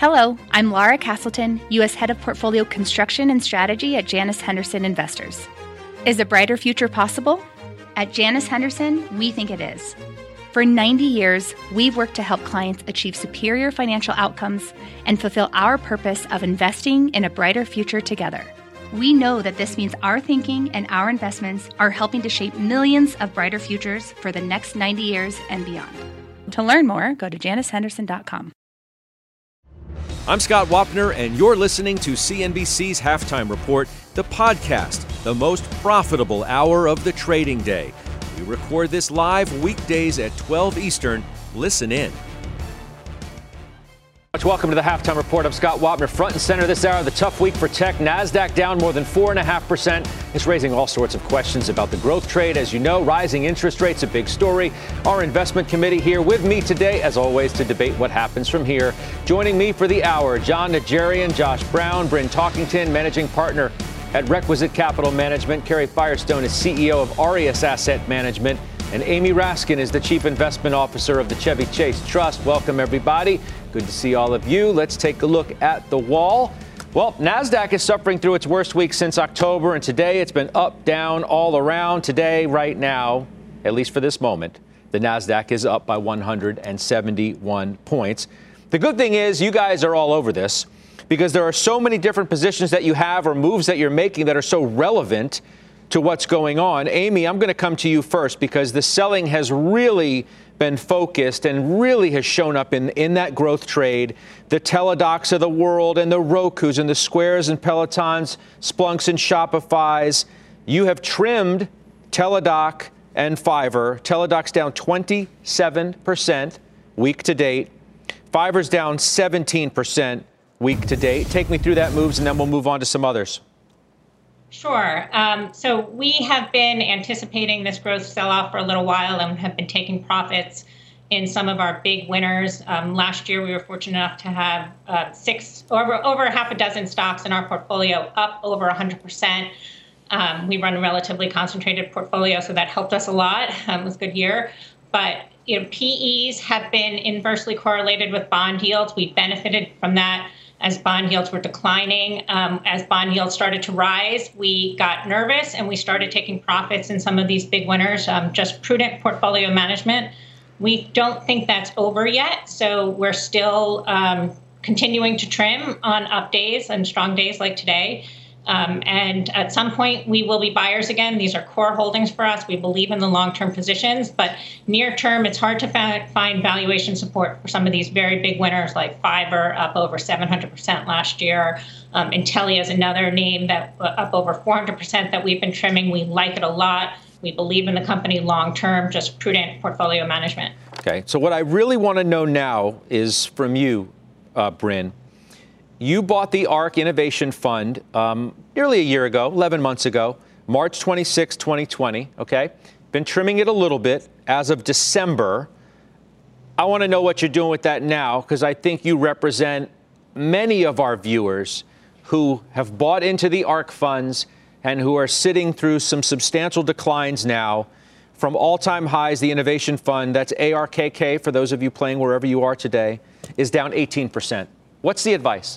Hello, I'm Laura Castleton, U.S. Head of Portfolio Construction and Strategy at Janus Henderson Investors. Is a brighter future possible? At Janus Henderson, we think it is. For 90 years, we've worked to help clients achieve superior financial outcomes and fulfill our purpose of investing in a brighter future together. We know that this means our thinking and our investments are helping to shape millions of brighter futures for the next 90 years and beyond. To learn more, go to janushenderson.com. I'm Scott Wapner, and you're listening to CNBC's Halftime Report, the podcast, the most profitable hour of the trading day. We record this live weekdays at 12 Eastern. Listen in. Welcome to the Halftime Report. I'm Scott Wapner. Front and center this hour, the tough week for tech. NASDAQ down more than 4.5%. It's raising all sorts of questions about the growth trade. As you know, rising interest rates, a big story. Our investment committee here with me today, as always, to debate what happens from here. Joining me for the hour, John Najarian, Josh Brown, Bryn Talkington, managing partner at Requisite Capital Management. Kerry Firestone is CEO of Aureus Asset Management. And Amy Raskin is the Chief Investment Officer of the Chevy Chase Trust. Welcome, everybody. Good to see all of you. Let's take a look at the wall. Well, NASDAQ is suffering through its worst week since October, and today it's been up, down, all around. Today, right now, at least for this moment, the NASDAQ is up by 171 points. The good thing is you guys are all over this because there are so many different positions that you have or moves that you're making that are so relevant to what's going on. Amy, I'm going to come to you first because the selling has really been focused and really has shown up in that growth trade. The Teladocs of the world and the Rokus and the Squares and Pelotons, Splunks and Shopifys. You have trimmed Teladoc and Fiverr. Teladoc's down 27% week to date. Fiverr's down 17% week to date. Take me through that moves and then we'll move on to some others. Sure. So we have been anticipating this growth sell-off for a little while and have been taking profits in some of our big winners. Last year, we were fortunate enough to have over half a dozen stocks in our portfolio up over 100%. We run a relatively concentrated portfolio, so that helped us a lot. It was a good year. But PEs have been inversely correlated with bond yields. We benefited from that as bond yields were declining. As bond yields started to rise, we got nervous and we started taking profits in some of these big winners, just prudent portfolio management. We don't think that's over yet, so we're still continuing to trim on up days and strong days like today. And at some point, we will be buyers again. These are core holdings for us. We believe in the long-term positions, but near term, it's hard to find valuation support for some of these very big winners like Fiverr, up over 700% last year. Intelia is another name that up over 400% that we've been trimming. We like it a lot. We believe in the company long-term, just prudent portfolio management. Okay, so what I really want to know now is from you, Bryn. You bought the ARK Innovation Fund nearly a year ago, 11 months ago, March 26, 2020, okay? Been trimming it a little bit as of December. I want to know what you're doing with that now because I think you represent many of our viewers who have bought into the ARK funds and who are sitting through some substantial declines now from all-time highs. The Innovation Fund, that's ARKK for those of you playing wherever you are today, is down 18%. What's the advice?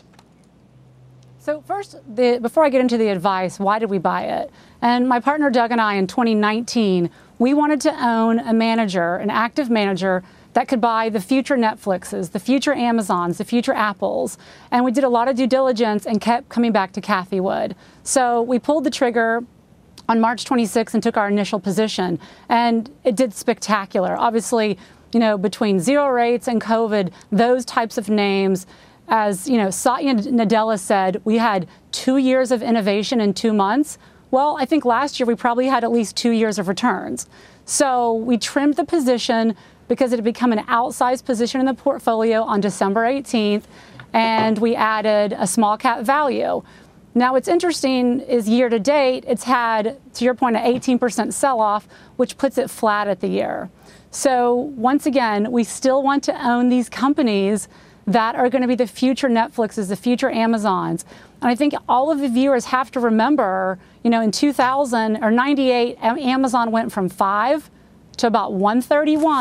So first, before I get into the advice, why did we buy it? And my partner Doug and I in 2019, we wanted to own a manager, an active manager that could buy the future Netflixes, the future Amazons, the future Apples. And we did a lot of due diligence and kept coming back to Cathie Wood. So we pulled the trigger on March 26 and took our initial position. And it did spectacular. Obviously, between zero rates and COVID, those types of names, as Satya Nadella said, we had 2 years of innovation in 2 months. Well, I think last year we probably had at least 2 years of returns. So we trimmed the position because it had become an outsized position in the portfolio on December 18th, and we added a small cap value. Now, what's interesting is year to date, it's had, to your point, an 18% sell-off, which puts it flat at the year. So once again, we still want to own these companies that are going to be the future Netflixes, the future Amazons. And I think all of the viewers have to remember, in 2000 or 98, Amazon went from 5 to about 131.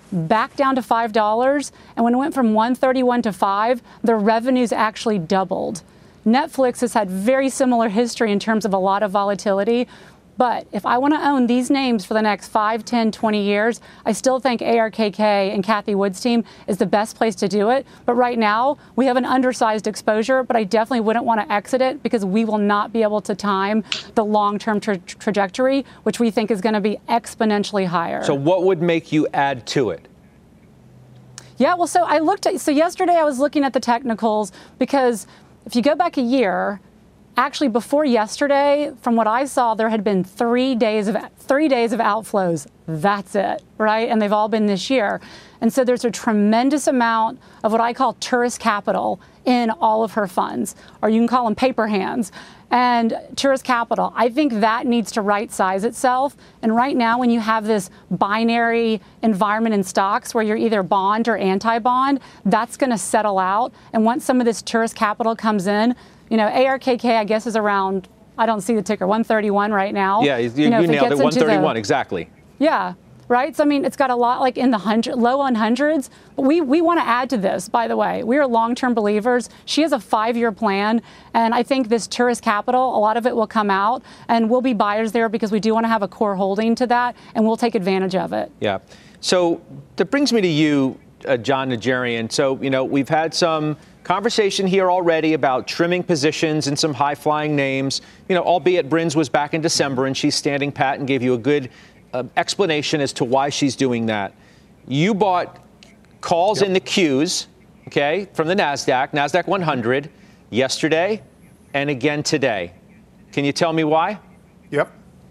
back down to $5. And when it went from 131 to 5, their revenues actually doubled. Netflix has had very similar history in terms of a lot of volatility. But if I want to own these names for the next 5, 10, 20 years, I still think ARKK and Cathie Wood's team is the best place to do it. But right now, we have an undersized exposure, but I definitely wouldn't want to exit it because we will not be able to time the long-term trajectory, which we think is going to be exponentially higher. So what would make you add to it? Yeah, well, so yesterday I was looking at the technicals because if you go back a year, actually, before yesterday, from what I saw, there had been 3 days of outflows. That's it, right? And they've all been this year. And so there's a tremendous amount of what I call tourist capital in all of her funds, or you can call them paper hands. And tourist capital, I think that needs to right size itself. And right now, when you have this binary environment in stocks where you're either bond or anti-bond, that's going to settle out. And once some of this tourist capital comes in, you know, ARKK, I guess, is around, I don't see the ticker, 131 right now. Yeah, you nailed it, 131, exactly. Yeah, right? So, I mean, it's got a lot like in the low 100s. But we want to add to this, by the way. We are long-term believers. She has a 5-year plan, and I think this tourist capital, a lot of it will come out, and we'll be buyers there because we do want to have a core holding to that, and we'll take advantage of it. Yeah. So that brings me to you, Jon Najarian. So, you know, we've had some conversation here already about trimming positions in some high-flying names, you know, albeit Bryn's was back in December and she's standing pat and gave you a good explanation as to why she's doing that. You bought calls in the Qs, okay, from the NASDAQ 100, yesterday and again today. Can you tell me why? Yep.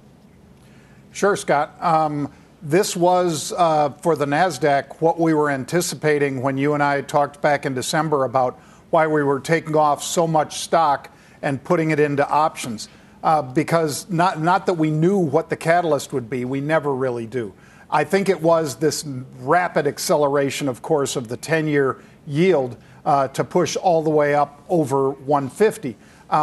Sure, Scott. This was, for the NASDAQ, what we were anticipating when you and I talked back in December about why we were taking off so much stock and putting it into options. Because not that we knew what the catalyst would be. We never really do. I think it was this rapid acceleration, of course, of the 10-year yield to push all the way up over 150.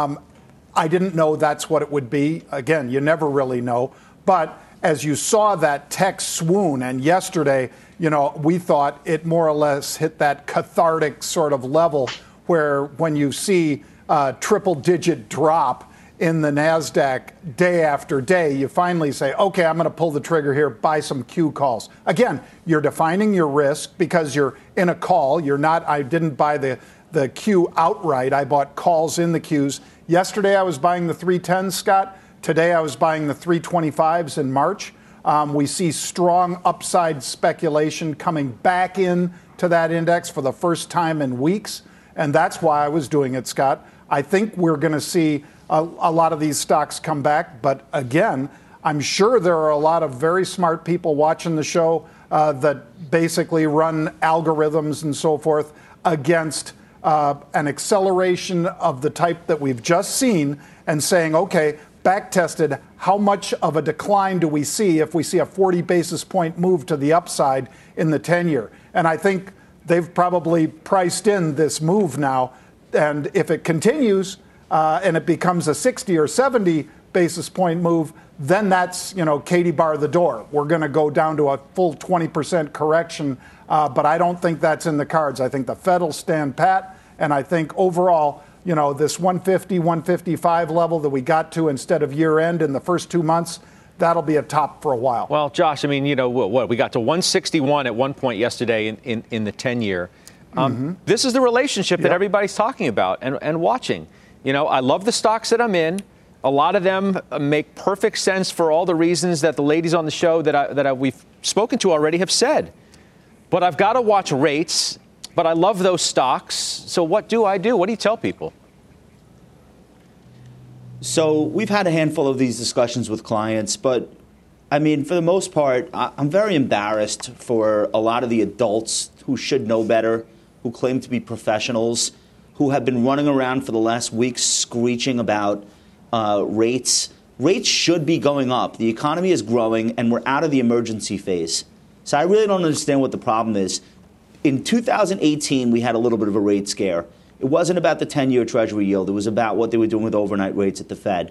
I didn't know that's what it would be. Again, you never really know. But as you saw that tech swoon, and yesterday, you know, we thought it more or less hit that cathartic sort of level where when you see a triple-digit drop in the NASDAQ day after day, you finally say, okay, I'm going to pull the trigger here, buy some Q calls. Again, you're defining your risk because you're in a call. You're not, I didn't buy the Q outright. I bought calls in the Qs. Yesterday, I was buying the 310s, Scott. Today, I was buying the 325s in March. We see strong upside speculation coming back in to that index for the first time in weeks. And that's why I was doing it, Scott. I think we're going to see a lot of these stocks come back. But again, I'm sure there are a lot of very smart people watching the show that basically run algorithms and so forth against an acceleration of the type that we've just seen and saying, okay, back tested, how much of a decline do we see if we see a 40 basis point move to the upside in the 10-year? And I think they've probably priced in this move now. And if it continues and it becomes a 60 or 70 basis point move, then that's, you know, Katie bar the door. We're going to go down to a full 20% correction. But I don't think that's in the cards. I think the Fed will stand pat. And I think overall, you know, this 150, 155 level that we got to instead of year end in the first 2 months, that'll be a top for a while. Well, Josh, I mean, you know, what we got to 161 at one point yesterday in the 10-year. This is the relationship that everybody's talking about and watching. You know, I love the stocks that I'm in. A lot of them make perfect sense for all the reasons that the ladies on the show that we've spoken to already have said. But I've got to watch rates. But I love those stocks. So what do I do? What do you tell people? So we've had a handful of these discussions with clients, but I mean, for the most part, I'm very embarrassed for a lot of the adults who should know better, who claim to be professionals, who have been running around for the last week screeching about rates. Rates should be going up. The economy is growing, and we're out of the emergency phase. So I really don't understand what the problem is. In 2018, we had a little bit of a rate scare. It wasn't about the 10-year Treasury yield. It was about what they were doing with overnight rates at the Fed.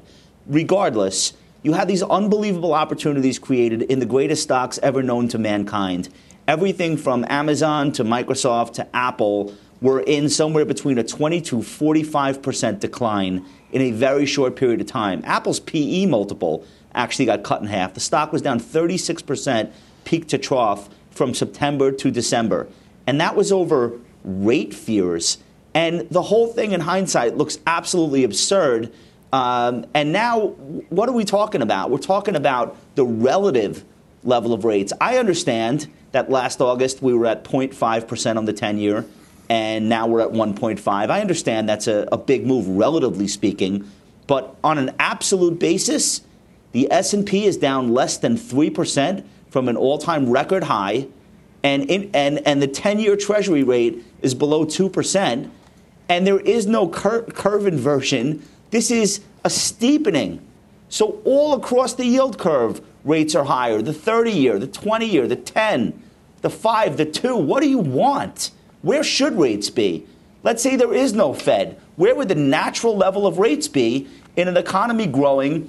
Regardless, you had these unbelievable opportunities created in the greatest stocks ever known to mankind. everything from Amazon to Microsoft to Apple were in somewhere between a 20 to 45% decline in a very short period of time. Apple's PE multiple actually got cut in half. The stock was down 36% peak to trough from September to December. And that was over rate fears. And the whole thing in hindsight looks absolutely absurd. And now, what are we talking about? We're talking about the relative level of rates. I understand that last August we were at 0.5% on the 10-year, and now we're at 1.5. I understand that's a big move, relatively speaking. But on an absolute basis, the S&P is down less than 3% from an all-time record high, and the 10-year Treasury rate is below 2%, and there is no curve inversion. This is a steepening. So all across the yield curve, rates are higher. The 30-year, the 20-year, the 10, the 5, the 2. What do you want? Where should rates be? Let's say there is no Fed. Where would the natural level of rates be in an economy growing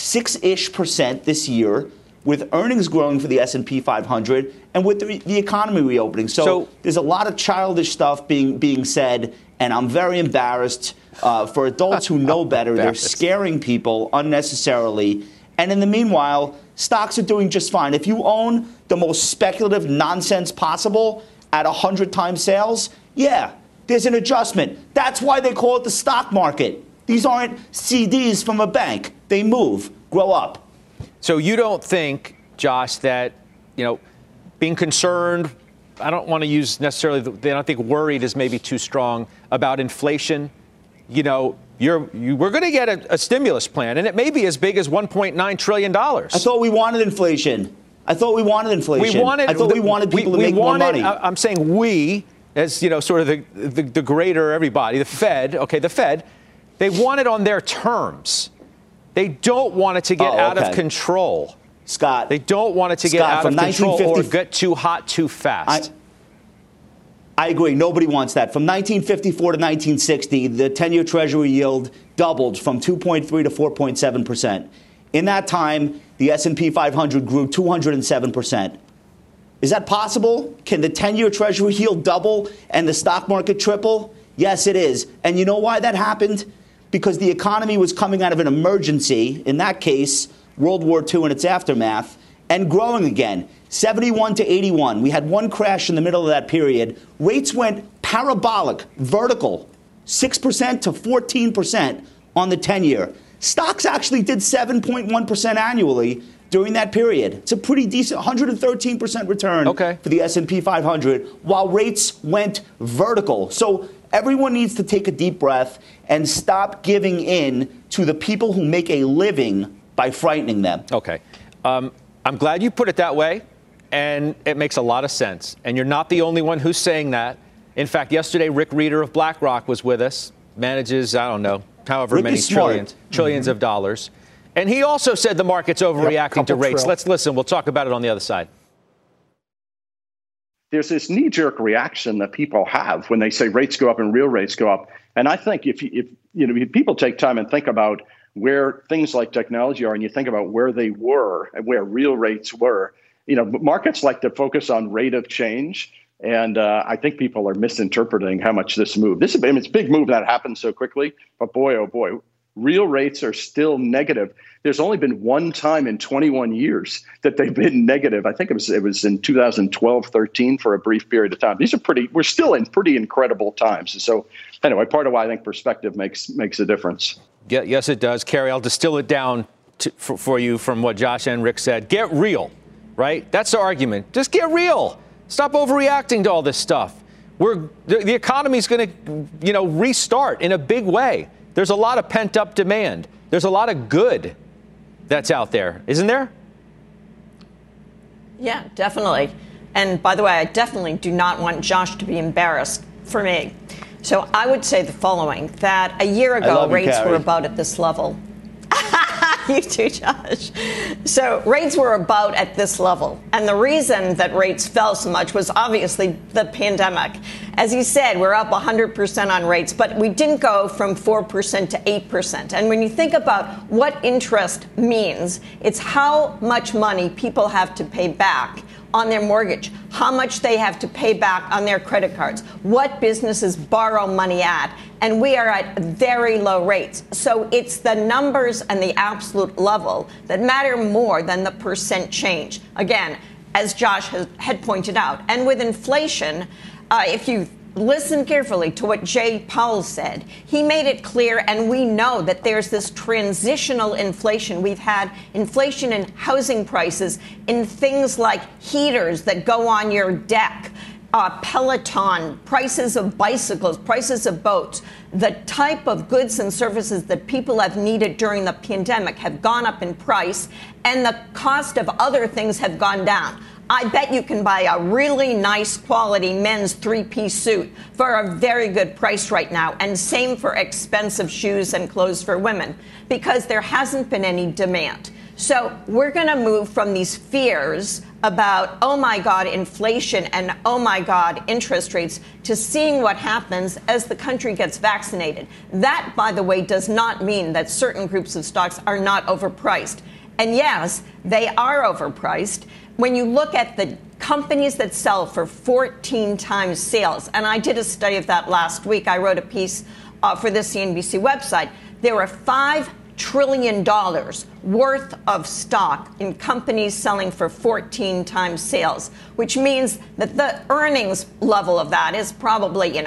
6-ish% this year, with earnings growing for the S&P 500 and with the economy reopening? So there's a lot of childish stuff being said, and I'm very embarrassed for adults who know better. They're scaring people unnecessarily. And in the meanwhile, stocks are doing just fine. If you own the most speculative nonsense possible at 100 times sales, yeah, there's an adjustment. That's why they call it the stock market. These aren't CDs from a bank. They move. Grow up. So you don't think, Josh, that, being concerned, I don't want to use necessarily, I don't think worried is maybe too strong about inflation. We're going to get a stimulus plan, and it may be as big as $1.9 trillion. I thought we wanted inflation. I thought we wanted people to make more money. I'm saying we, as, sort of the greater everybody, the Fed, they want it on their terms. They don't want it to get out of control. Scott. They don't want it to get out of control or get too hot too fast. I agree. Nobody wants that. From 1954 to 1960, the 10-year Treasury yield doubled from 2.3 to 4.7%. In that time, the S&P 500 grew 207%. Is that possible? Can the 10-year Treasury yield double and the stock market triple? Yes, it is. And you know why that happened? Because the economy was coming out of an emergency, in that case, World War II and its aftermath, and growing again. 71 to 81. We had one crash in the middle of that period. Rates went parabolic, vertical, 6% to 14% on the 10-year. Stocks actually did 7.1% annually during that period. It's a pretty decent 113% return for the S&P 500, while rates went vertical. So everyone needs to take a deep breath and stop giving in to the people who make a living by frightening them. Okay. I'm glad you put it that way, and it makes a lot of sense. And you're not the only one who's saying that. In fact, yesterday, Rick Reeder of BlackRock was with us, manages, I don't know, however many trillions of dollars. And he also said the market's overreacting to rates. Let's listen. We'll talk about it on the other side. There's this knee-jerk reaction that people have when they say rates go up and real rates go up. And I think if people take time and think about where things like technology are, and you think about where they were and where real rates were, markets like to focus on rate of change. And I think people are misinterpreting how much this moved. It's a big move that happened so quickly. But boy, oh boy, real rates are still negative. There's only been one time in 21 years that they've been negative. I think it was in 2012-13 for a brief period of time. We're still in pretty incredible times. So anyway, part of why I think perspective makes a difference. Yeah, yes, it does. Kerry, I'll distill it down for you from what Josh and Rick said. Get real, right? That's the argument. Just get real. Stop overreacting to all this stuff. The economy's going to, restart in a big way. There's a lot of pent-up demand. There's a lot of good that's out there, isn't there? Yeah, definitely. And by the way, I definitely do not want Josh to be embarrassed for me. So I would say the following, that a year ago, rates were about at this level. You too, Josh. So rates were about at this level. And the reason that rates fell so much was obviously the pandemic. As you said, we're up 100% on rates, but we didn't go from 4% to 8%. And when you think about what interest means, it's how much money people have to pay back on their mortgage, how much they have to pay back on their credit cards, what businesses borrow money at, and we are at very low rates. So it's the numbers and the absolute level that matter more than the percent change. Again, as Josh had pointed out, and with inflation, if you listen carefully to what Jay Powell said, he made it clear, and we know that there's this transitional inflation. We've had inflation in housing prices, in things like heaters that go on your deck, Peloton, prices of bicycles, prices of boats. The type of goods and services that people have needed during the pandemic have gone up in price, and the cost of other things have gone down. I bet you can buy a really nice quality men's three-piece suit for a very good price right now, and same for expensive shoes and clothes for women, because there hasn't been any demand. So we're going to move from these fears about, oh my God, inflation and oh my God, interest rates, to seeing what happens as the country gets vaccinated. That, by the way, does not mean that certain groups of stocks are not overpriced. And yes, they are overpriced. When you look at the companies that sell for 14 times sales, and I did a study of that last week. I wrote a piece for the CNBC website. There were $5 trillion worth of stock in companies selling for 14 times sales, which means that the earnings level of that is probably,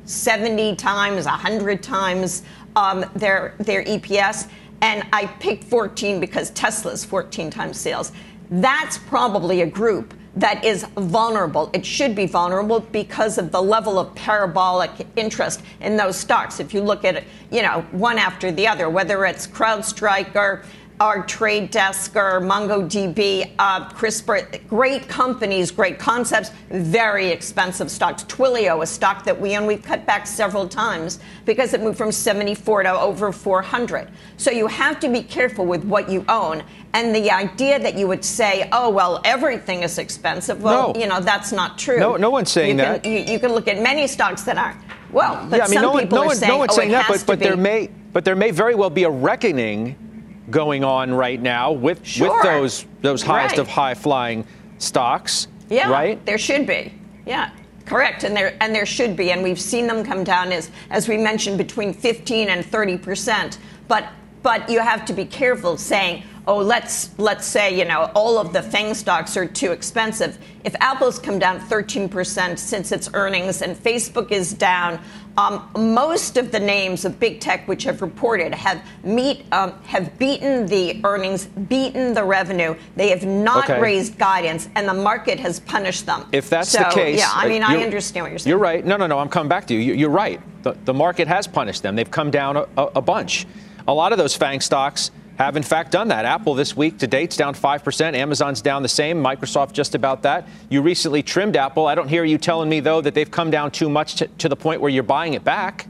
70 times, 100 times their EPS. And I picked 14 because Tesla's 14 times sales. That's probably a group that is vulnerable. It should be vulnerable because of the level of parabolic interest in those stocks. If you look at it, one after the other, whether it's CrowdStrike or Trade Desk or MongoDB, CRISPR, great companies, great concepts, very expensive stocks. Twilio, a stock that we own, we've cut back several times because it moved from 74 to over 400. So you have to be careful with what you own. And the idea that you would say, oh, well, everything is expensive, well, that's not true. No one's saying that. You can look at many stocks that aren't. Well, but yeah, some people are saying, no one's saying that, but there may very well be a reckoning going on right now with those highest of high-flying stocks, right? There should be. Yeah, correct. And there should be. And we've seen them come down, as we mentioned, between 15 and 30%. But you have to be careful saying, oh, let's say, all of the FANG stocks are too expensive. If Apple's come down 13% since its earnings and Facebook is down, most of the names of big tech which have reported have beaten the earnings, beaten the revenue. They have not raised guidance, and the market has punished them. If that's the case, yeah, I understand what you're saying. You're right. No, I'm coming back to you. You're right. The market has punished them. They've come down a bunch. A lot of those FANG stocks have, in fact, done that. Apple this week to date's down 5%. Amazon's down the same. Microsoft just about that. You recently trimmed Apple. I don't hear you telling me, though, that they've come down too much to the point where you're buying it back.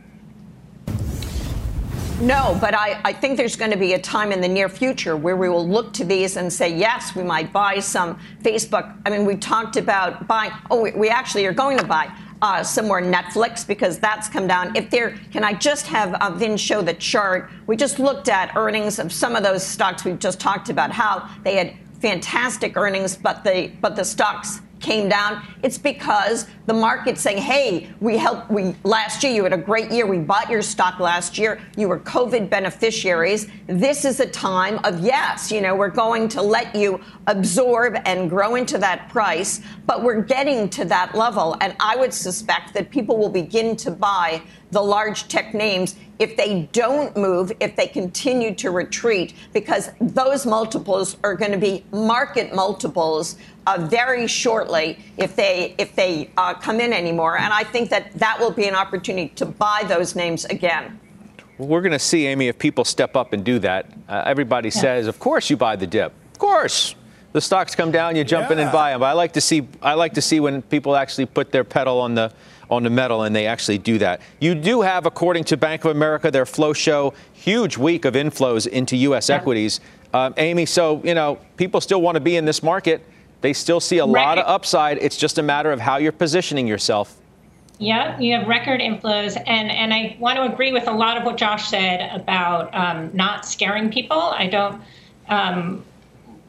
No, but I think there's going to be a time in the near future where we will look to these and say, yes, we might buy some Facebook. I mean, we talked about buying. Oh, we actually are going to buy some more Netflix because that's come down. Can I just have Vin show the chart? We just looked at earnings of some of those stocks we've just talked about, how they had fantastic earnings, but the stocks came down. It's because the market's saying, hey, last year you had a great year. We bought your stock last year. You were COVID beneficiaries. This is a time of, yes, we're going to let you absorb and grow into that price, but we're getting to that level. And I would suspect that people will begin to buy the large tech names if they don't move, if they continue to retreat, because those multiples are going to be market multiples very shortly if they come in anymore. And I think that will be an opportunity to buy those names again. Well, we're going to see, Amy, if people step up and do that. Everybody says, of course you buy the dip. Of course. The stocks come down, you jump in and buy them. But I like to see when people actually put their pedal on the metal, and they actually do that. You do have, according to Bank of America, their flow show, huge week of inflows into U.S. equities. Amy, so, people still want to be in this market. They still see a lot of upside. It's just a matter of how you're positioning yourself. Yeah, you have record inflows. And I want to agree with a lot of what Josh said about not scaring people. I don't.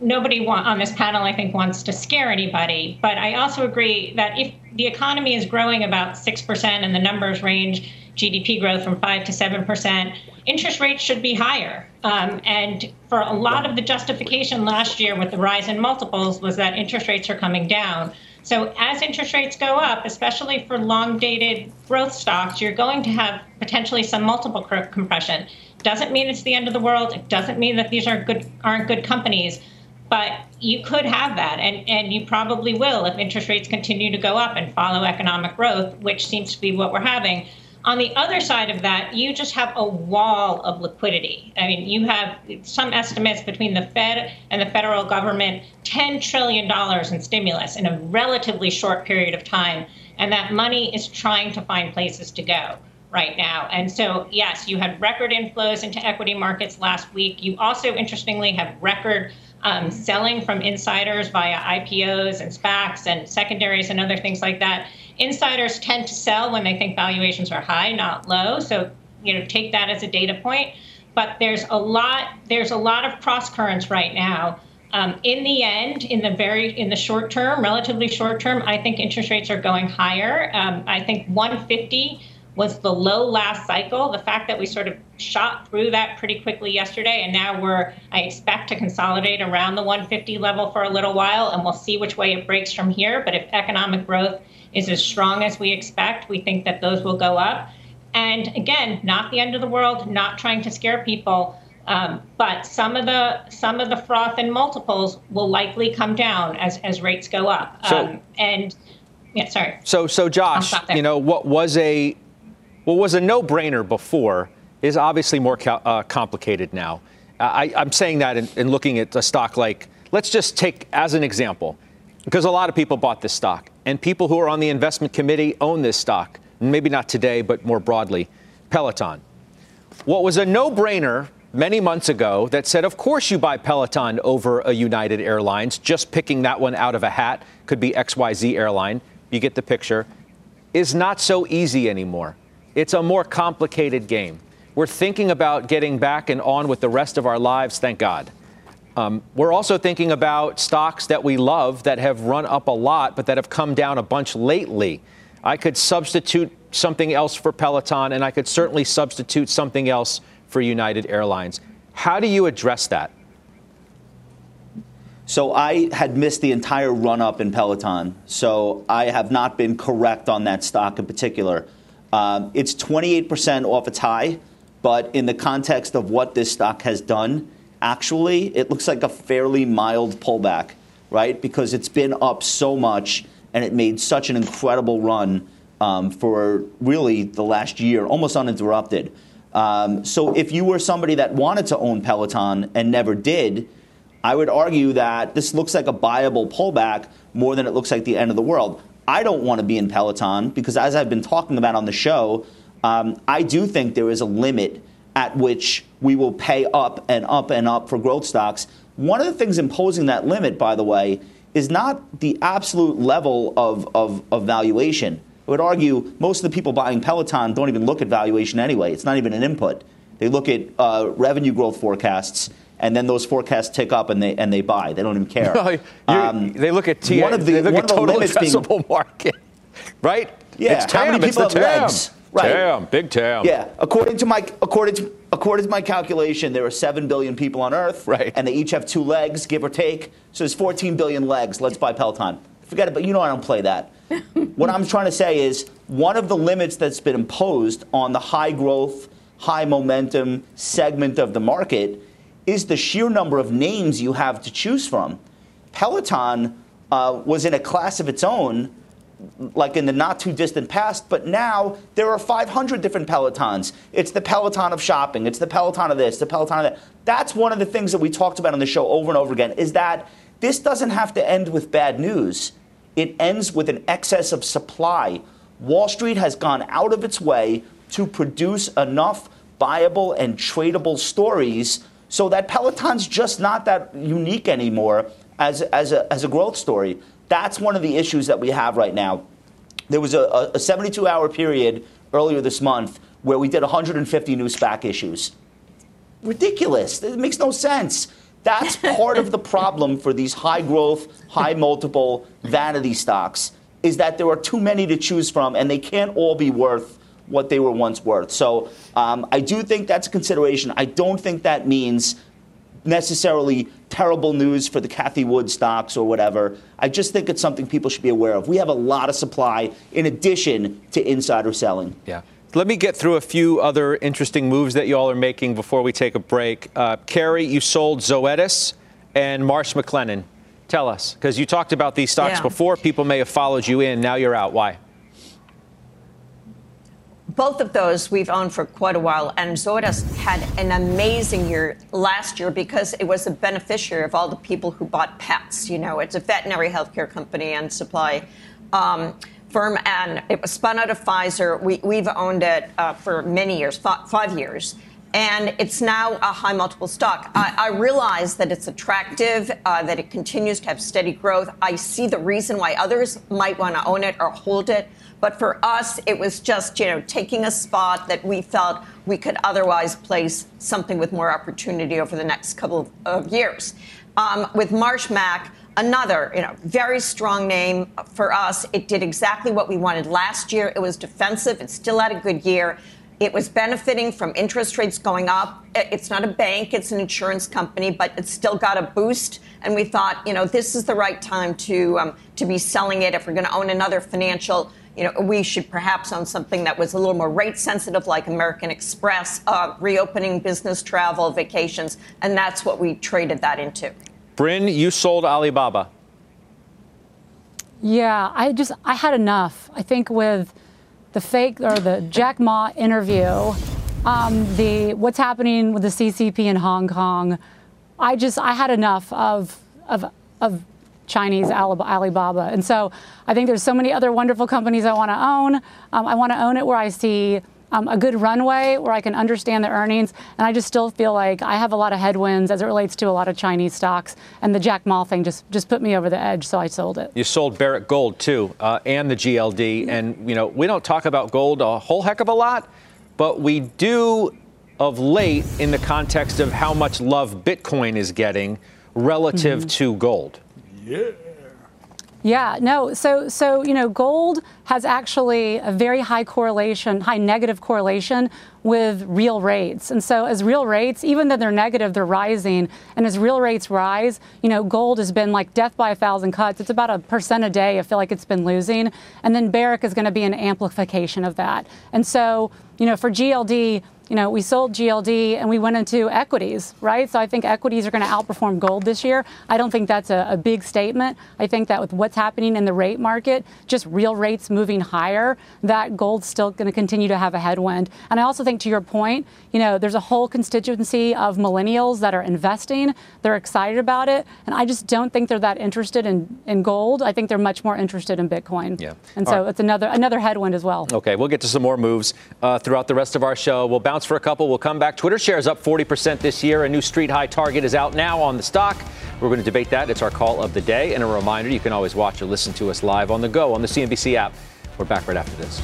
nobody on this panel, I think, wants to scare anybody. But I also agree that if the economy is growing about 6% and the numbers range GDP growth from 5 to 7%, interest rates should be higher. And for a lot of the justification last year with the rise in multiples was that interest rates are coming down. So as interest rates go up, especially for long-dated growth stocks, you're going to have potentially some multiple compression. Doesn't mean it's the end of the world. It doesn't mean that these aren't good companies. But you could have that, and you probably will if interest rates continue to go up and follow economic growth, which seems to be what we're having. On the other side of that, you just have a wall of liquidity. I mean, you have some estimates between the Fed and the federal government, $10 trillion in stimulus in a relatively short period of time. And that money is trying to find places to go right now. And so, yes, you had record inflows into equity markets last week. You also, interestingly, have record selling from insiders via IPOs and SPACs and secondaries and other things like that. Insiders tend to sell when they think valuations are high, not low. So, take that as a data point. But there's a lot of cross currents right now. In the end, in the short term, relatively short term, I think interest rates are going higher. I think 150 was the low last cycle. The fact that we sort of shot through that pretty quickly yesterday, and now I expect to consolidate around the 150 level for a little while, and we'll see which way it breaks from here. But if economic growth is as strong as we expect, we think that those will go up. And again, not the end of the world, not trying to scare people, but some of the froth and multiples will likely come down as rates go up. So Josh, what was a no-brainer before is obviously more complicated now. I'm saying that in looking at a stock like, let's just take as an example, because a lot of people bought this stock, and people who are on the investment committee own this stock, maybe not today, but more broadly, Peloton. What was a no-brainer many months ago that said, of course you buy Peloton over a United Airlines, just picking that one out of a hat, could be XYZ airline, you get the picture, is not so easy anymore. It's a more complicated game. We're thinking about getting back and on with the rest of our lives, thank God. We're also thinking about stocks that we love that have run up a lot, but that have come down a bunch lately. I could substitute something else for Peloton, and I could certainly substitute something else for United Airlines. How do you address that? So I had missed the entire run-up in Peloton, so I have not been correct on that stock in particular. It's 28% off its high, but in the context of what this stock has done, actually, it looks like a fairly mild pullback, right? Because it's been up so much, and it made such an incredible run for really the last year, almost uninterrupted. So if you were somebody that wanted to own Peloton and never did, I would argue that this looks like a buyable pullback more than it looks like the end of the world. I don't want to be in Peloton because, as I've been talking about on the show, I do think there is a limit at which we will pay up and up and up for growth stocks. One of the things imposing that limit, by the way, is not the absolute level of valuation. I would argue most of the people buying Peloton don't even look at valuation anyway. It's not even an input. They look at revenue growth forecasts, and then those forecasts tick up and they buy. They don't even care. They look at total addressable market, right? Yeah, it's TAM, how many people have legs? Right. TAM, big TAM. Yeah, according to my calculation, there are 7 billion people on Earth, right? And they each have 2 legs, give or take. So there's 14 billion legs. Let's buy Peloton. Forget it, but I don't play that. What I'm trying to say is one of the limits that's been imposed on the high growth, high momentum segment of the market is the sheer number of names you have to choose from. Peloton was in a class of its own, like in the not too distant past, but now there are 500 different Pelotons. It's the Peloton of shopping. It's the Peloton of this, the Peloton of that. That's one of the things that we talked about on the show over and over again, is that this doesn't have to end with bad news. It ends with an excess of supply. Wall Street has gone out of its way to produce enough viable and tradable stories so that Peloton's just not that unique anymore as a growth story. That's one of the issues that we have right now. There was a 72-hour period earlier this month where we did 150 new SPAC issues. Ridiculous. It makes no sense. That's part of the problem for these high growth, high multiple vanity stocks, is that there are too many to choose from and they can't all be worth what they were once worth. So I do think that's a consideration. I don't think that means necessarily terrible news for the Cathie Wood stocks or whatever. I just think it's something people should be aware of. We have a lot of supply in addition to insider selling. Yeah. Let me get through a few other interesting moves that you all are making before we take a break. Carrie, you sold Zoetis and Marsh McLennan. Tell us, because you talked about these stocks before. People may have followed you in. Now you're out. Why? Both of those we've owned for quite a while, and Zoetis had an amazing year last year because it was a beneficiary of all the people who bought pets. You know, it's a veterinary healthcare company and supply firm, and it was spun out of Pfizer. We've owned it for many years, 5 years, and it's now a high multiple stock. I realize that it's attractive, that it continues to have steady growth. I see the reason why others might want to own it or hold it. But for us, it was just, taking a spot that we felt we could otherwise place something with more opportunity over the next couple of years. With Marsh Mac, another, very strong name for us. It did exactly what we wanted last year. It was defensive. It still had a good year. It was benefiting from interest rates going up. It's not a bank. It's an insurance company, but it's still got a boost. And we thought, this is the right time to be selling it. If we're going to own another financial, we should perhaps own something that was a little more rate sensitive, like American Express, reopening business travel, vacations. And that's what we traded that into. Bryn, you sold Alibaba. Yeah, I had enough. I think with the Jack Ma interview, what's happening with the CCP in Hong Kong, I had enough of Chinese Alibaba. And so I think there's so many other wonderful companies I want to own. I want to own it where I see a good runway, where I can understand the earnings. And I just still feel like I have a lot of headwinds as it relates to a lot of Chinese stocks. And the Jack Ma thing just put me over the edge, so I sold it. You sold Barrick Gold, too, and the GLD. And, we don't talk about gold a whole heck of a lot, but we do of late in the context of how much love Bitcoin is getting relative to gold. Yeah, no. So gold has actually a very high negative correlation with real rates. And so as real rates, even though they're negative, they're rising. And as real rates rise, gold has been like death by 1,000 cuts. It's about 1% a day. I feel like it's been losing. And then Barrick is going to be an amplification of that. And so, for GLD, we sold GLD and we went into equities, right? So I think equities are going to outperform gold this year. I don't think that's a big statement. I think that with what's happening in the rate market, just real rates moving higher, that gold's still going to continue to have a headwind. And I also think, to your point, there's a whole constituency of millennials that are investing. They're excited about it. And I just don't think they're that interested in gold. I think they're much more interested in Bitcoin. Yeah. And so it's another headwind as well. Okay, we'll get to some more moves throughout the rest of our show. We'll bounce for a couple. We'll come back. Twitter shares up 40% this year. A new street high target is out now on the stock. We're going to debate that. It's our call of the day. And a reminder, you can always watch or listen to us live on the go on the CNBC app. We're back right after this.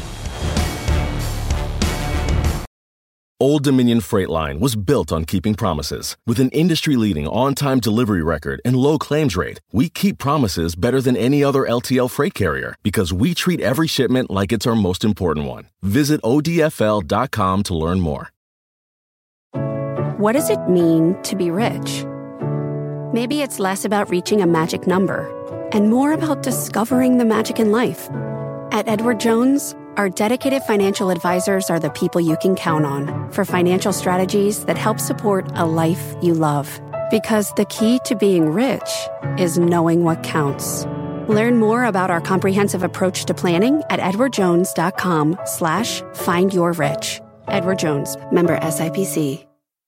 Old Dominion Freight Line was built on keeping promises. With an industry-leading on-time delivery record and low claims rate, we keep promises better than any other LTL freight carrier because we treat every shipment like it's our most important one. Visit odfl.com to learn more. What does it mean to be rich? Maybe it's less about reaching a magic number and more about discovering the magic in life. At Edward Jones, our dedicated financial advisors are the people you can count on for financial strategies that help support a life you love. Because the key to being rich is knowing what counts. Learn more about our comprehensive approach to planning at edwardjones.com/findyourrich. Edward Jones, member SIPC.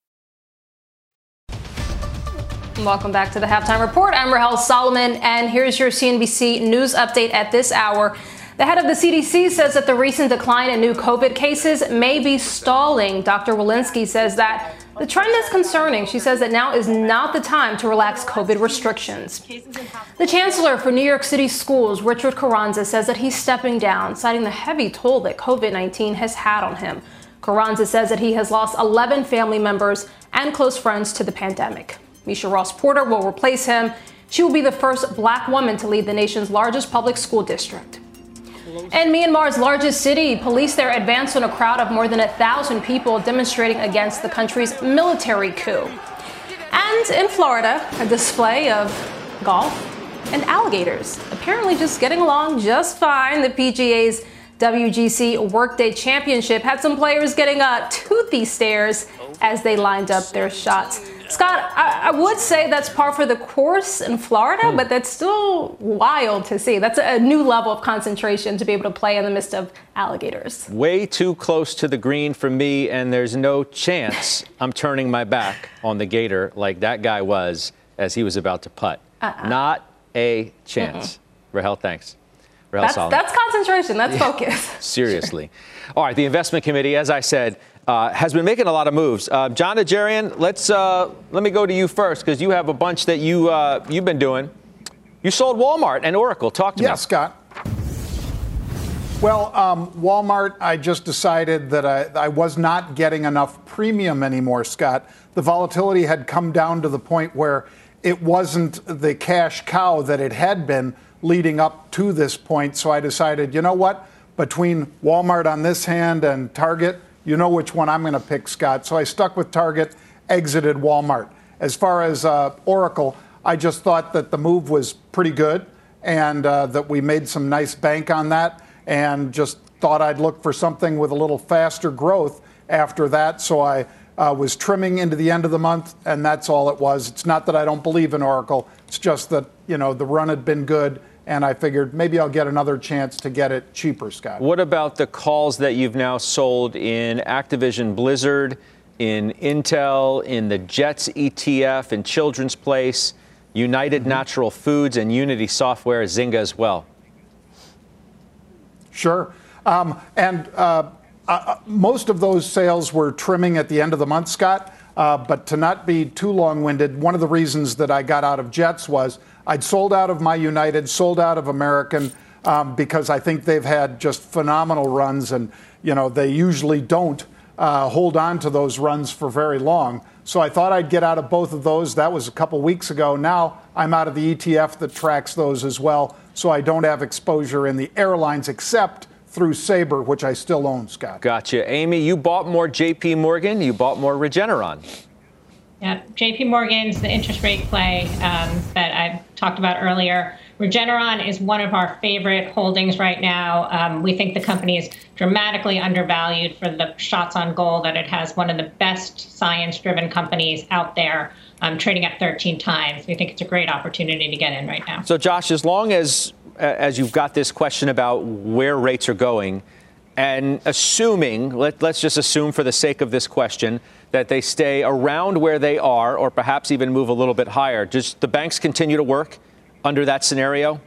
Welcome back to the Halftime Report. I'm Rahel Solomon, and here's your CNBC News update at this hour. The head of the CDC says that the recent decline in new COVID cases may be stalling. Dr. Walensky says that the trend is concerning. She says that now is not the time to relax COVID restrictions. The chancellor for New York City schools, Richard Carranza, says that he's stepping down, citing the heavy toll that COVID-19 has had on him. Carranza says that he has lost 11 family members and close friends to the pandemic. Misha Ross Porter will replace him. She will be the first black woman to lead the nation's largest public school district. In Myanmar's largest city, police there advanced on a crowd of more than 1,000 people demonstrating against the country's military coup. And in Florida, a display of golf and alligators, apparently just getting along just fine. The PGA's WGC Workday Championship had some players getting toothy stares as they lined up their shots. Scott, I would say that's par for the course in Florida, but that's still wild to see. That's a new level of concentration to be able to play in the midst of alligators. Way too close to the green for me, and there's no chance I'm turning my back on the gator like that guy was as he was about to putt. Not a chance. Rahel, thanks. That's concentration. That's focus. Seriously. All right, the investment committee, as I said, has been making a lot of moves. John Najarian, let me go to you first because you have a bunch that you've been doing. You sold Walmart and Oracle. Talk to me. Yeah, Scott. Well, Walmart, I just decided that I was not getting enough premium anymore, Scott. The volatility had come down to the point where it wasn't the cash cow that it had been leading up to this point. So I decided, you know what? Between Walmart on this hand and Target, you know which one I'm going to pick, Scott. So I stuck with Target, exited Walmart. As far as Oracle, I just thought that the move was pretty good and that we made some nice bank on that and just thought I'd look for something with a little faster growth after that. So I was trimming into the end of the month, and that's all it was. It's not that I don't believe in Oracle. It's just that, the run had been good. And I figured maybe I'll get another chance to get it cheaper, Scott. What about the calls that you've now sold in Activision Blizzard, in Intel, in the Jets ETF, in Children's Place, United Natural Foods, and Unity Software, Zynga as well? Sure. Most of those sales were trimming at the end of the month, Scott. But to not be too long-winded, one of the reasons that I got out of Jets was I'd sold out of my United, sold out of American, because I think they've had just phenomenal runs, and they usually don't hold on to those runs for very long. So I thought I'd get out of both of those. That was a couple weeks ago. Now I'm out of the ETF that tracks those as well, so I don't have exposure in the airlines except through Sabre, which I still own, Scott. Gotcha. Amy, you bought more JP Morgan. You bought more Regeneron. Yeah, JP Morgan's the interest rate play that I talked about earlier. Regeneron is one of our favorite holdings right now. We think the company is dramatically undervalued for the shots on goal that it has, one of the best science-driven companies out there, trading at 13 times. We think it's a great opportunity to get in right now. So, Josh, as long as you've got this question about where rates are going, and assuming, let's just assume for the sake of this question, that they stay around where they are or perhaps even move a little bit higher, does the banks continue to work under that scenario?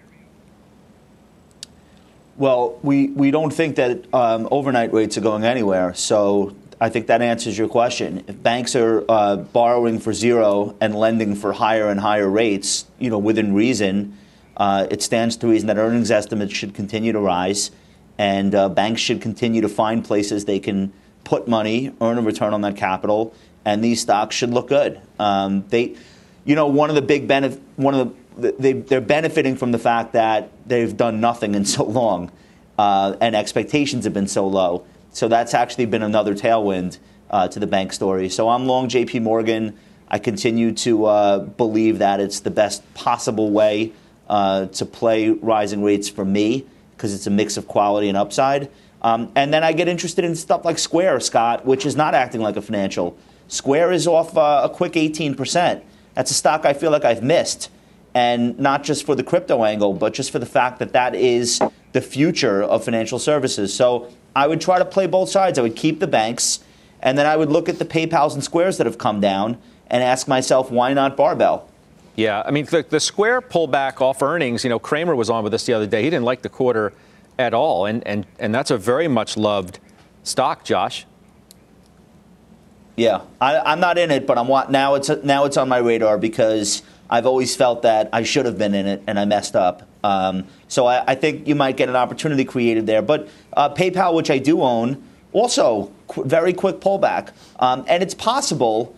Well, we don't think that overnight rates are going anywhere. So I think that answers your question. If banks are borrowing for zero and lending for higher and higher rates, within reason, it stands to reason that earnings estimates should continue to rise, and banks should continue to find places they can put money, earn a return on that capital, and these stocks should look good. One of the big they're benefiting from the fact that they've done nothing in so long, and expectations have been so low. So that's actually been another tailwind to the bank story. So I'm long JP Morgan. I continue to believe that it's the best possible way to play rising rates for me because it's a mix of quality and upside. And then I get interested in stuff like Square, Scott, which is not acting like a financial. Square is off a quick 18%. That's a stock I feel like I've missed. And not just for the crypto angle, but just for the fact that that is the future of financial services. So I would try to play both sides. I would keep the banks, and then I would look at the PayPals and Squares that have come down and ask myself, why not barbell? Yeah, I mean, the Square pullback off earnings, Kramer was on with us the other day. He didn't like the quarter at all, and that's a very much loved stock, Josh. Yeah, I'm not in it, but now it's on my radar because I've always felt that I should have been in it and I messed up. So I think you might get an opportunity created there. But PayPal, which I do own, also very quick pullback. And it's possible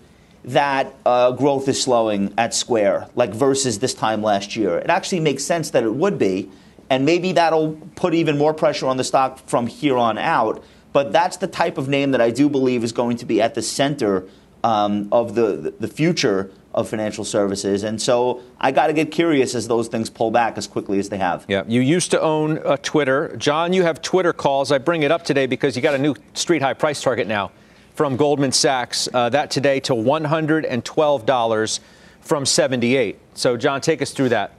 that growth is slowing at Square, like versus this time last year. It actually makes sense that it would be, and maybe that'll put even more pressure on the stock from here on out. But that's the type of name that I do believe is going to be at the center of the future of financial services. And so I got to get curious as those things pull back as quickly as they have. Yeah, you used to own Twitter. John, you have Twitter calls. I bring it up today because you got a new street high price target now from Goldman Sachs. That today to $112 from $78. So, John, take us through that.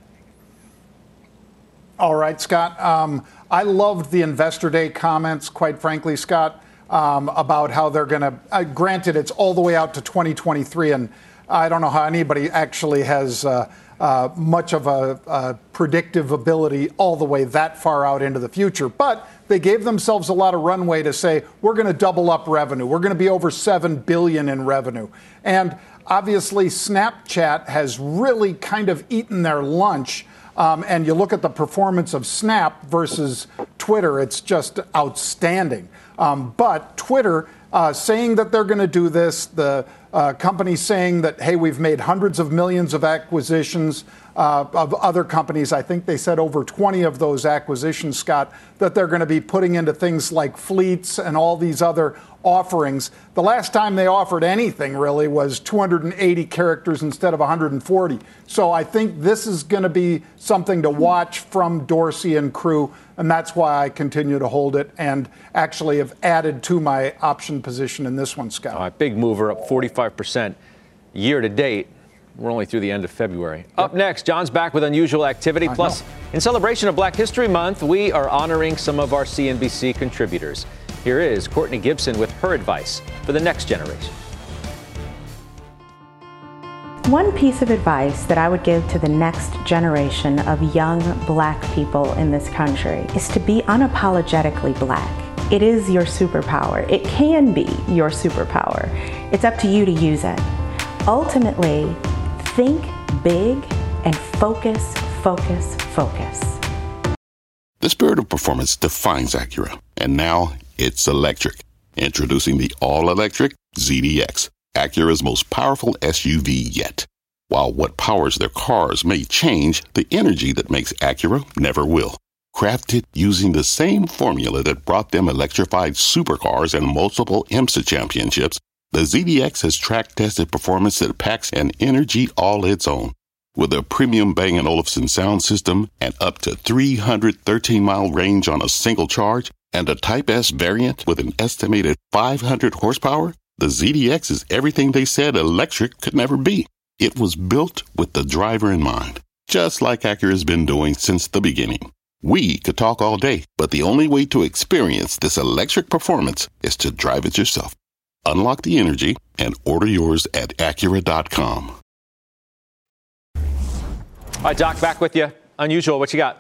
All right, Scott. I loved the Investor Day comments, quite frankly, Scott, about how they're going to, granted, it's all the way out to 2023, and I don't know how anybody actually has much of a predictive ability all the way that far out into the future. But they gave themselves a lot of runway to say, we're going to double up revenue. We're going to be over $7 billion in revenue. And obviously, Snapchat has really kind of eaten their lunch. And you look at the performance of Snap versus Twitter, it's just outstanding. But Twitter saying that they're going to do this, the company saying that, hey, we've made hundreds of millions of acquisitions of other companies. I think they said over 20 of those acquisitions, Scott, that they're going to be putting into things like fleets and all these other offerings. The last time they offered anything really was 280 characters instead of 140. So I think this is going to be something to watch from Dorsey and crew, and that's why I continue to hold it and actually have added to my option position in this one, Scott. All right, big mover, up 45% year to date. We're only through the end of February. Yep. Up next, John's back with unusual activity. Plus, in celebration of Black History Month, we are honoring some of our CNBC contributors. Here is Courtney Gibson with her advice for the next generation. One piece of advice that I would give to the next generation of young Black people in this country is to be unapologetically Black. It is your superpower. It can be your superpower. It's up to you to use it. Ultimately, think big and focus, focus, focus. The spirit of performance defines Acura, and now it's electric. Introducing the all-electric ZDX, Acura's most powerful SUV yet. While what powers their cars may change, the energy that makes Acura never will. Crafted using the same formula that brought them electrified supercars and multiple IMSA championships, the ZDX has track-tested performance that packs an energy all its own. With a premium Bang & Olufsen sound system and up to 313-mile range on a single charge, and a Type S variant with an estimated 500 horsepower, the ZDX is everything they said electric could never be. It was built with the driver in mind, just like Acura's been doing since the beginning. We could talk all day, but the only way to experience this electric performance is to drive it yourself. Unlock the energy and order yours at Acura.com. All right, Doc, back with you. Unusual, what you got?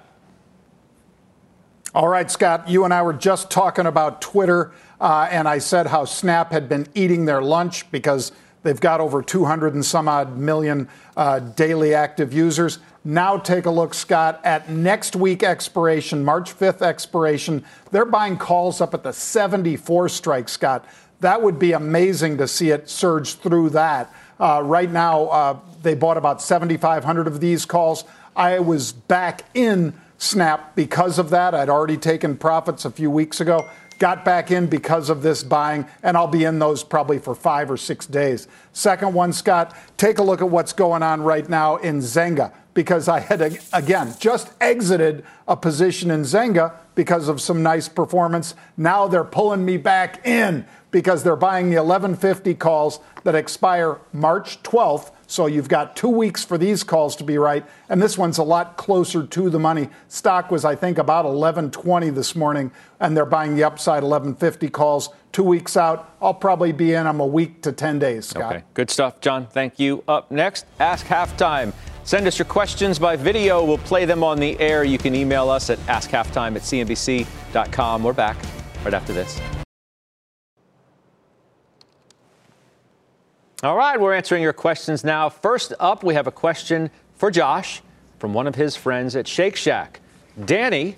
All right, Scott, you and I were just talking about Twitter, and I said how Snap had been eating their lunch because they've got over 200 and some odd million daily active users. Now take a look, Scott, at next week expiration, March 5th expiration. They're buying calls up at the 74 strike, Scott. That would be amazing to see it surge through that. Right now, they bought about 7,500 of these calls. I was back in Snap because of that. I'd already taken profits a few weeks ago, got back in because of this buying, and I'll be in those probably for 5 or 6 days. Second one, Scott, take a look at what's going on right now in Zynga, because I had, again, just exited a position in Zynga because of some nice performance. Now they're pulling me back in because they're buying the 1150 calls that expire March 12th. So you've got 2 weeks for these calls to be right. And this one's a lot closer to the money. Stock was, I think, about 1120 this morning, and they're buying the upside 1150 calls. 2 weeks out, I'll probably be in them a week to 10 days, Scott. Okay, good stuff, John. Thank you. Up next, Ask Halftime. Send us your questions by video. We'll play them on the air. You can email us at askhalftime@cnbc.com. We're back right after this. All right, we're answering your questions now. First up, we have a question for Josh from one of his friends at Shake Shack. Danny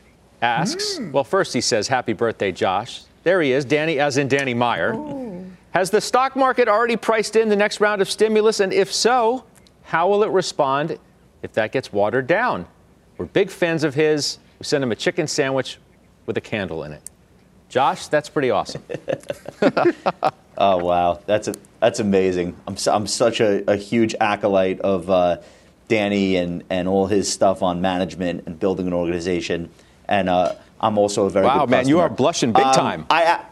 asks, well, first he says, happy birthday, Josh. There he is, Danny, as in Danny Meyer. Has the stock market already priced in the next round of stimulus? And if so, how will it respond if that gets watered down? We're big fans of his. We send him a chicken sandwich with a candle in it. Josh, that's pretty awesome. Oh, wow. That's amazing. I'm such a huge acolyte of Danny and all his stuff on management and building an organization. And I'm also a very good man, you are blushing big time. I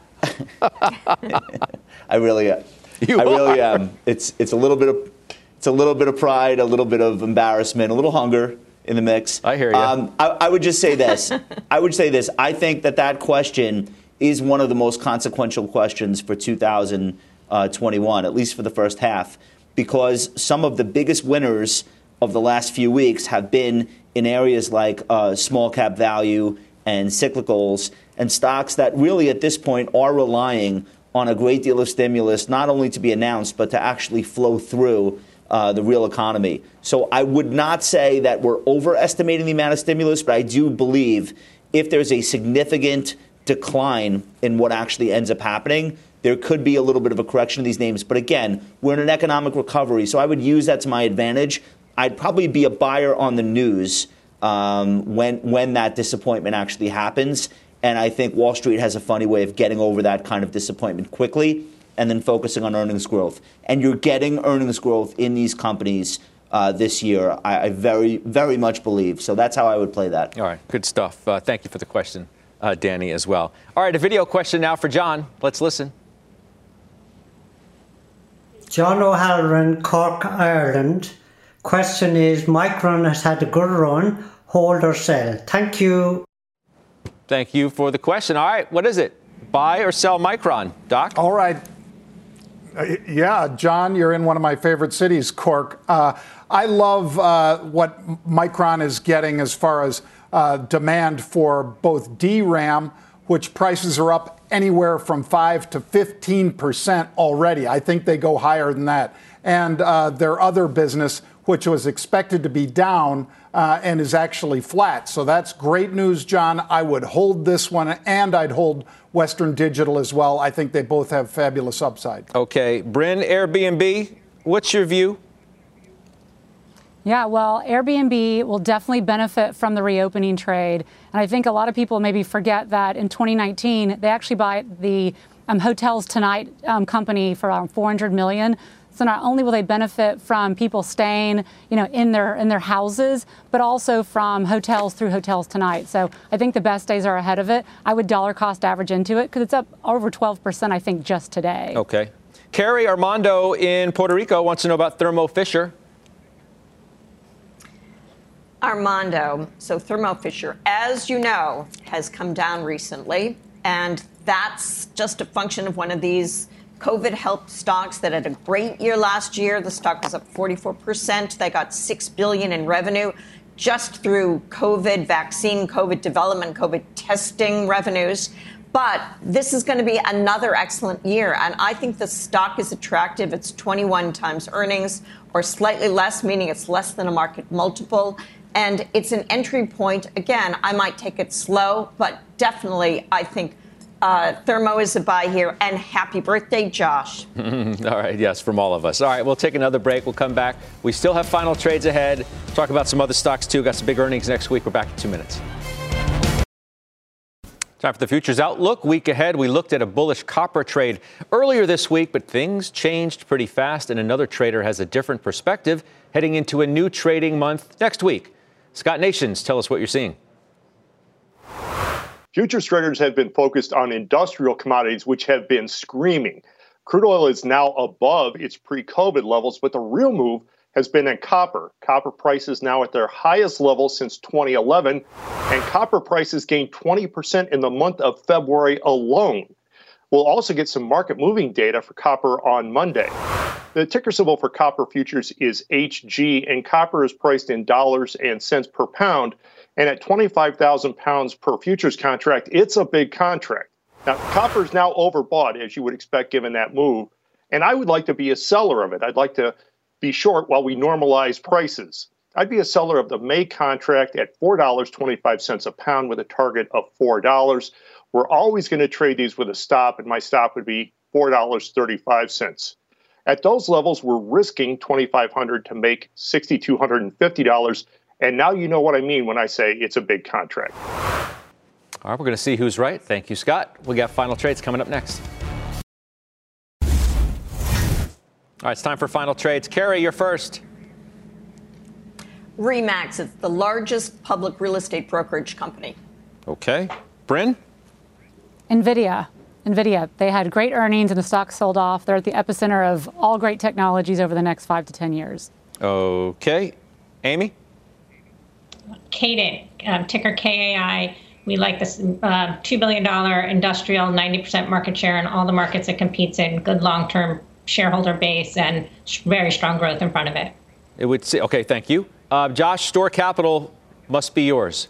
really am. It's a little bit of pride, a little bit of embarrassment, a little hunger in the mix. I hear you. I would just say this. I think that question is one of the most consequential questions for 2021, at least for the first half, because some of the biggest winners of the last few weeks have been in areas like small cap value and cyclicals and stocks that really at this point are relying on a great deal of stimulus, not only to be announced, but to actually flow through the real economy. So I would not say that we're overestimating the amount of stimulus, but I do believe if there's a significant decline in what actually ends up happening, there could be a little bit of a correction of these names. But again, we're in an economic recovery, so I would use that to my advantage. I'd probably be a buyer on the news when that disappointment actually happens. And I think Wall Street has a funny way of getting over that kind of disappointment quickly and then focusing on earnings growth. And you're getting earnings growth in these companies this year, I very, very much believe. So that's how I would play that. All right, good stuff. Thank you for the question, Danny, as well. All right, a video question now for John. Let's listen. John O'Halloran, Cork, Ireland. Question is, Micron has had a good run. Hold or sell? Thank you. Thank you for the question. All right, what is it? Buy or sell Micron? Doc? All right. Yeah, John, you're in one of my favorite cities, Cork. I love what Micron is getting as far as demand for both DRAM, which prices are up anywhere from 5 to 15% already. I think they go higher than that. And their other business, which was expected to be down and is actually flat. So that's great news, John. I would hold this one, and I'd hold Western Digital as well. I think they both have fabulous upside. Okay. Bryn, Airbnb, what's your view? Yeah, well, Airbnb will definitely benefit from the reopening trade. And I think a lot of people maybe forget that in 2019, they actually bought the Hotels Tonight company for around $400 million. So not only will they benefit from people staying, in their houses, but also from hotels through Hotels Tonight. So I think the best days are ahead of it. I would dollar cost average into it because it's up over 12%, I think, just today. Okay. Carrie Armando in Puerto Rico wants to know about Thermo Fisher. Armando, so Thermo Fisher, as you know, has come down recently, and that's just a function of one of these COVID-helped stocks that had a great year last year. The stock was up 44%. They got $6 billion in revenue just through COVID vaccine, COVID development, COVID testing revenues. But this is going to be another excellent year. And I think the stock is attractive. It's 21 times earnings or slightly less, meaning it's less than a market multiple. And it's an entry point. Again, I might take it slow, but definitely I think Thermo is a buy here. And happy birthday, Josh. All right. Yes, from all of us. All right. We'll take another break. We'll come back. We still have final trades ahead. Talk about some other stocks, too. Got some big earnings next week. We're back in 2 minutes. Time for the futures outlook. Week ahead, we looked at a bullish copper trade earlier this week, but things changed pretty fast, and another trader has a different perspective heading into a new trading month next week. Scott Nations, tell us what you're seeing. Futures traders have been focused on industrial commodities, which have been screaming. Crude oil is now above its pre-COVID levels, but the real move has been in copper. Copper prices now at their highest level since 2011, and copper prices gained 20% in the month of February alone. We'll also get some market-moving data for copper on Monday. The ticker symbol for copper futures is HG, and copper is priced in dollars and cents per pound. And at 25,000 pounds per futures contract, it's a big contract. Now, copper is now overbought, as you would expect, given that move. And I would like to be a seller of it. I'd like to be short while we normalize prices. I'd be a seller of the May contract at $4.25 a pound with a target of $4. We're always going to trade these with a stop, and my stop would be $4.35. At those levels, we're risking $2,500 to make $6,250. And now you know what I mean when I say it's a big contract. All right, we're going to see who's right. Thank you, Scott. We got final trades coming up next. All right, it's time for final trades. Carrie, you're first. RE/MAX is the largest public real estate brokerage company. Okay. Bryn? NVIDIA. They had great earnings and the stock sold off. They're at the epicenter of all great technologies over the next 5 to 10 years. Okay. Amy? Cadent, ticker KAI. We like this $2 billion industrial, 90% market share in all the markets it competes in, good long-term shareholder base, and very strong growth in front of it. It would say, okay, thank you. Josh, Store Capital must be yours.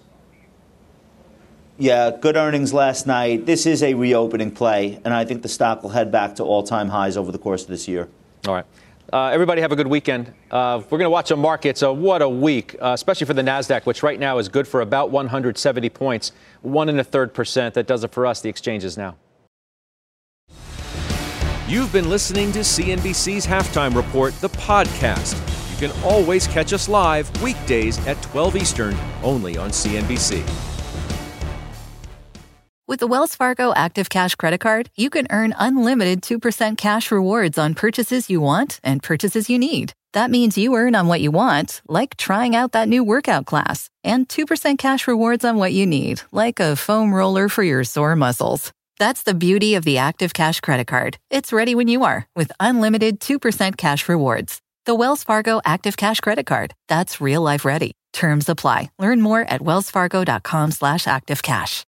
Yeah, good earnings last night. This is a reopening play, and I think the stock will head back to all-time highs over the course of this year. All right. Everybody have a good weekend. We're going to watch a market. So what a week, especially for the NASDAQ, which right now is good for about 170 points, 1 1/3%. That does it for us, the exchanges now. You've been listening to CNBC's Halftime Report, the podcast. You can always catch us live weekdays at 12 Eastern, only on CNBC. With the Wells Fargo Active Cash Credit Card, you can earn unlimited 2% cash rewards on purchases you want and purchases you need. That means you earn on what you want, like trying out that new workout class, and 2% cash rewards on what you need, like a foam roller for your sore muscles. That's the beauty of the Active Cash Credit Card. It's ready when you are, with unlimited 2% cash rewards. The Wells Fargo Active Cash Credit Card. That's real life ready. Terms apply. Learn more at wellsfargo.com/activecash.